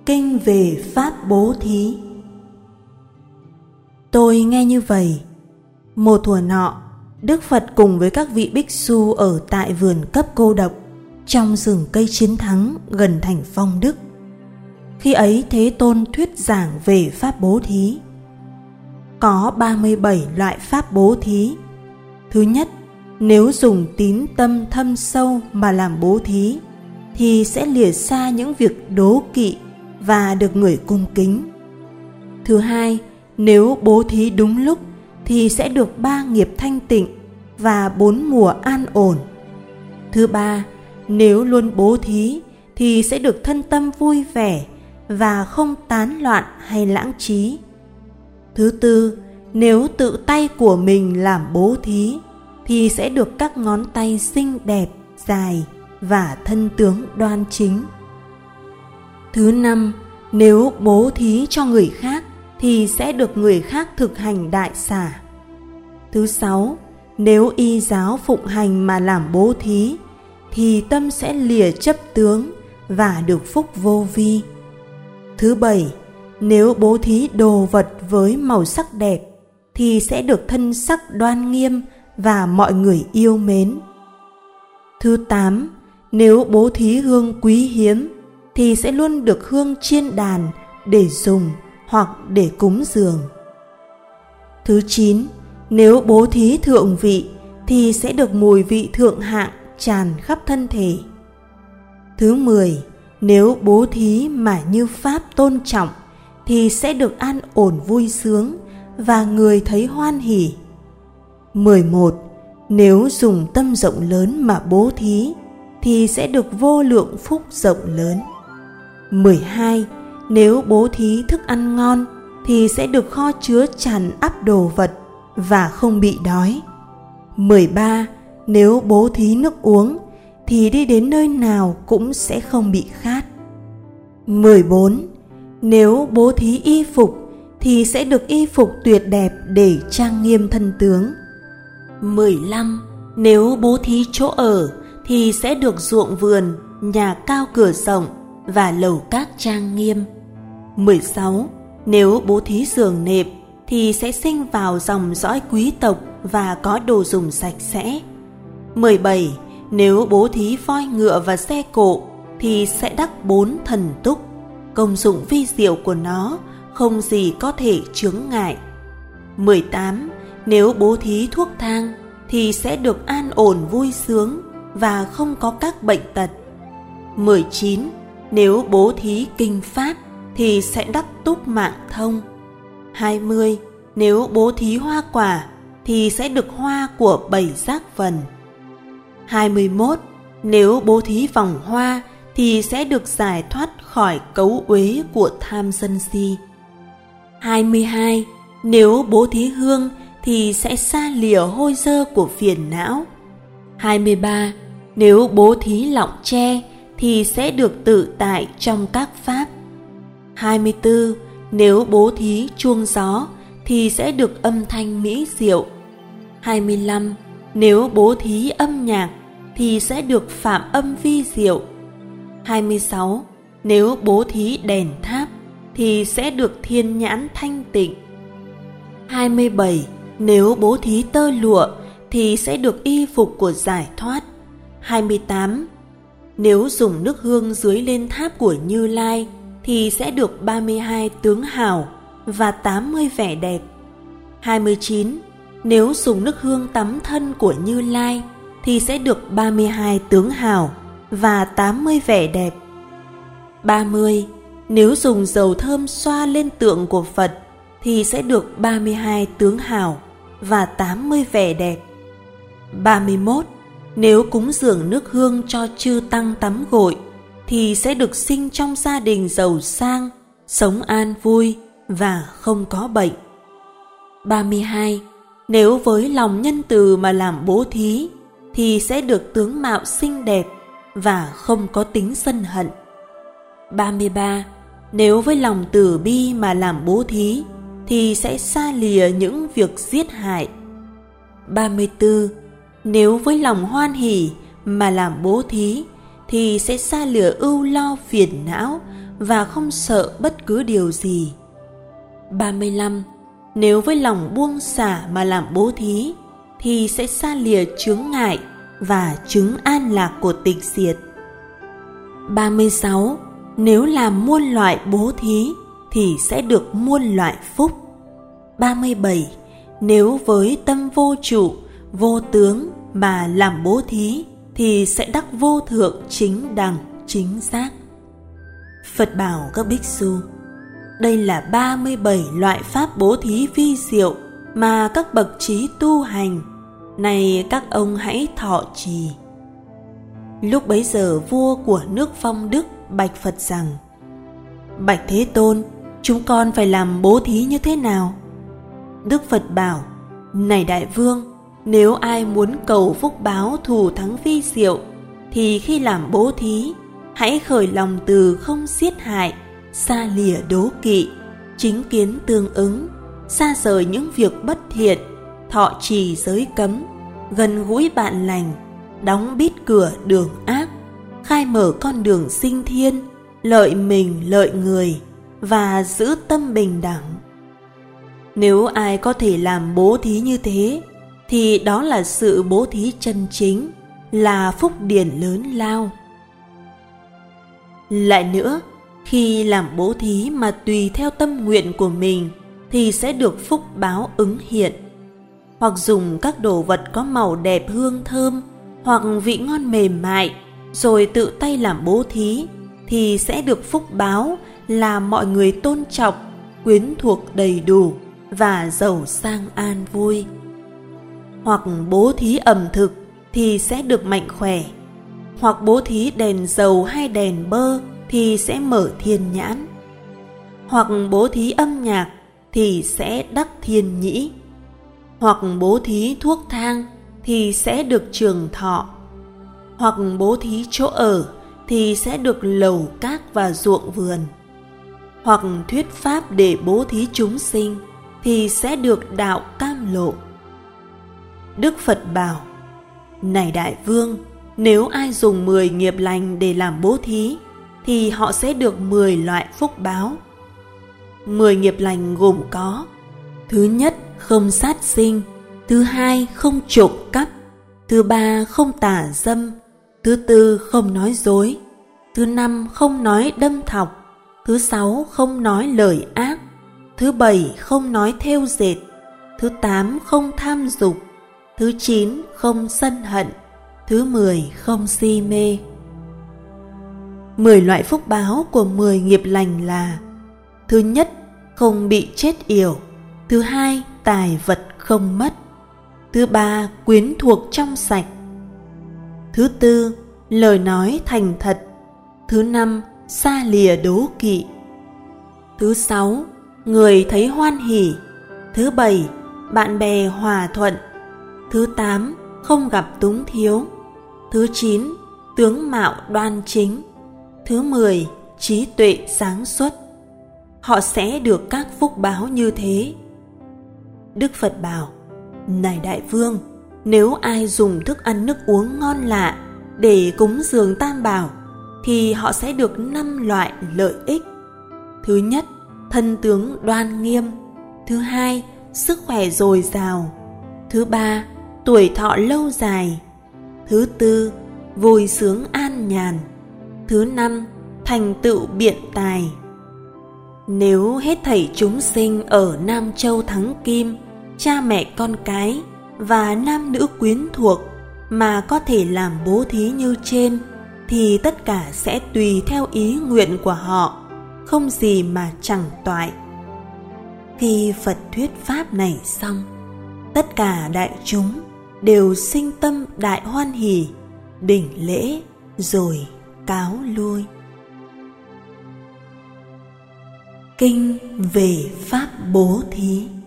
Kinh về pháp bố thí. Tôi nghe như vậy. Một thuở nọ, Đức Phật cùng với các vị bích su ở tại vườn cấp cô độc trong rừng cây Chiến Thắng gần thành Phong Đức. Khi ấy Thế Tôn thuyết giảng về pháp bố thí. Có 37 loại pháp bố thí. Thứ nhất, nếu dùng tín tâm thâm sâu mà làm bố thí thì sẽ lìa xa những việc đố kỵ và được người cung kính. Thứ hai, nếu bố thí đúng lúc thì sẽ được 3 nghiệp thanh tịnh và 4 mùa an ổn. Thứ ba, nếu luôn bố thí thì sẽ được thân tâm vui vẻ và không tán loạn hay lãng trí. Thứ tư, nếu tự tay của mình làm bố thí thì sẽ được các ngón tay xinh đẹp, dài và thân tướng đoan chính. Thứ năm, nếu bố thí cho người khác thì sẽ được người khác thực hành đại xả. Thứ sáu, nếu y giáo phụng hành mà làm bố thí thì tâm sẽ lìa chấp tướng và được phúc vô vi. Thứ bảy, nếu bố thí đồ vật với màu sắc đẹp thì sẽ được thân sắc đoan nghiêm và mọi người yêu mến. Thứ tám, nếu bố thí hương quý hiếm thì sẽ luôn được hương chiên đàn để dùng hoặc để cúng dường. Thứ 9, nếu bố thí thượng vị thì sẽ được mùi vị thượng hạng tràn khắp thân thể. Thứ 10, nếu bố thí mà như pháp tôn trọng thì sẽ được an ổn vui sướng và người thấy hoan hỉ. 11, nếu dùng tâm rộng lớn mà bố thí thì sẽ được vô lượng phúc rộng lớn. 12, nếu bố thí thức ăn ngon thì sẽ được kho chứa tràn ắp đồ vật và không bị đói. 13, nếu bố thí nước uống thì đi đến nơi nào cũng sẽ không bị khát. 14, nếu bố thí y phục thì sẽ được y phục tuyệt đẹp để trang nghiêm thân tướng. 15, nếu bố thí chỗ ở thì sẽ được ruộng vườn, nhà cao cửa rộng và lầu các trang nghiêm. 16, nếu bố thí giường nệm thì sẽ sinh vào dòng dõi quý tộc và có đồ dùng sạch sẽ. 17, nếu bố thí voi ngựa và xe cộ thì sẽ đắc 4 thần túc, công dụng vi diệu của nó không gì có thể chướng ngại. 18, nếu bố thí thuốc thang thì sẽ được an ổn vui sướng và không có các bệnh tật. 19, nếu bố thí kinh pháp thì sẽ đắc túc mạng thông. 20, nếu bố thí hoa quả thì sẽ được hoa của 7 giác vần. 21, nếu bố thí vòng hoa thì sẽ được giải thoát khỏi cấu uế của tham sân si. 22, nếu bố thí hương thì sẽ xa lìa hôi dơ của phiền não. 23, nếu bố thí lọng tre thì sẽ được tự tại trong các pháp. 24, nếu bố thí chuông gió thì sẽ được âm thanh mỹ diệu. 25, nếu bố thí âm nhạc thì sẽ được phạm âm vi diệu. 26, nếu bố thí đèn tháp thì sẽ được thiên nhãn thanh tịnh. 27, nếu bố thí tơ lụa thì sẽ được y phục của giải thoát. 28, nếu dùng nước hương dưới lên tháp của Như Lai thì sẽ được 32 tướng hào và 80 vẻ đẹp. 29, nếu dùng nước hương tắm thân của Như Lai thì sẽ được 32 tướng hào và 80 vẻ đẹp. 30, nếu dùng dầu thơm xoa lên tượng của Phật thì sẽ được 32 tướng hào và 80 vẻ đẹp. 31, nếu cúng dường nước hương cho chư tăng tắm gội thì sẽ được sinh trong gia đình giàu sang, sống an vui và không có bệnh. 32, nếu với lòng nhân từ mà làm bố thí thì sẽ được tướng mạo xinh đẹp và không có tính sân hận. 33, nếu với lòng từ bi mà làm bố thí thì sẽ xa lìa những việc giết hại. 34, nếu với lòng hoan hỉ mà làm bố thí thì sẽ xa lìa ưu lo phiền não và không sợ bất cứ điều gì. 35. Nếu với lòng buông xả mà làm bố thí thì sẽ xa lìa chướng ngại và chứng an lạc của tịch diệt. 36. Nếu làm muôn loại bố thí thì sẽ được muôn loại phúc. 37. Nếu với tâm vô trụ, vô tướng mà làm bố thí thì sẽ đắc vô thượng chính đẳng chính giác. Phật bảo các bích xu, đây là 37 loại pháp bố thí vi diệu mà các bậc trí tu hành, này các ông hãy thọ trì. Lúc bấy giờ vua của nước Phong Đức bạch Phật rằng: Bạch Thế Tôn, chúng con phải làm bố thí như thế nào? Đức Phật bảo: Này đại vương, nếu ai muốn cầu phúc báo thù thắng vi diệu thì khi làm bố thí hãy khởi lòng từ không giết hại, xa lìa đố kỵ, chính kiến tương ứng, xa rời những việc bất thiện, thọ trì giới cấm, gần gũi bạn lành, đóng bít cửa đường ác, khai mở con đường sinh thiên, lợi mình lợi người và giữ tâm bình đẳng. Nếu ai có thể làm bố thí như thế thì đó là sự bố thí chân chính, là phúc điển lớn lao. Lại nữa, khi làm bố thí mà tùy theo tâm nguyện của mình thì sẽ được phúc báo ứng hiện. Hoặc dùng các đồ vật có màu đẹp hương thơm hoặc vị ngon mềm mại rồi tự tay làm bố thí thì sẽ được phúc báo là mọi người tôn trọng, quyến thuộc đầy đủ và giàu sang an vui. Hoặc bố thí ẩm thực thì sẽ được mạnh khỏe. Hoặc bố thí đèn dầu hay đèn bơ thì sẽ mở thiên nhãn. Hoặc bố thí âm nhạc thì sẽ đắc thiên nhĩ. Hoặc bố thí thuốc thang thì sẽ được trường thọ. Hoặc bố thí chỗ ở thì sẽ được lầu các và ruộng vườn. Hoặc thuyết pháp để bố thí chúng sinh thì sẽ được đạo cam lộ. Đức Phật bảo: Này đại vương, nếu ai dùng 10 nghiệp lành để làm bố thí thì họ sẽ được 10 loại phúc báo. 10 nghiệp lành gồm có: thứ nhất, không sát sinh; thứ hai, không trộm cắp; thứ ba, không tà dâm; thứ tư, không nói dối; thứ năm, không nói đâm thọc; thứ sáu, không nói lời ác; thứ bảy, không nói thêu dệt; thứ tám, không tham dục; thứ 9, không sân hận; thứ 10, không si mê. 10 loại phúc báo của 10 nghiệp lành là: thứ nhất, không bị chết yểu; thứ hai, tài vật không mất; thứ ba, quyến thuộc trong sạch; thứ tư, lời nói thành thật; thứ năm, xa lìa đố kỵ; thứ sáu, người thấy hoan hỉ; thứ bảy, bạn bè hòa thuận; thứ 8, không gặp túng thiếu; thứ 9, tướng mạo đoan chính; thứ 10, trí tuệ sáng suốt. Họ sẽ được các phúc báo như thế. Đức Phật bảo: Này đại vương, nếu ai dùng thức ăn nước uống ngon lạ để cúng dường Tam Bảo thì họ sẽ được 5 loại lợi ích. Thứ nhất, thân tướng đoan nghiêm; thứ hai, sức khỏe dồi dào; thứ ba, tuổi thọ lâu dài; thứ tư, vui sướng an nhàn; thứ năm, thành tựu biện tài. Nếu hết thảy chúng sinh ở Nam Châu Thắng Kim, cha mẹ con cái và nam nữ quyến thuộc mà có thể làm bố thí như trên thì tất cả sẽ tùy theo ý nguyện của họ, không gì mà chẳng toại. Khi Phật thuyết pháp này xong, tất cả đại chúng đều sinh tâm đại hoan hỉ, đỉnh lễ rồi cáo lui. Kinh về pháp bố thí.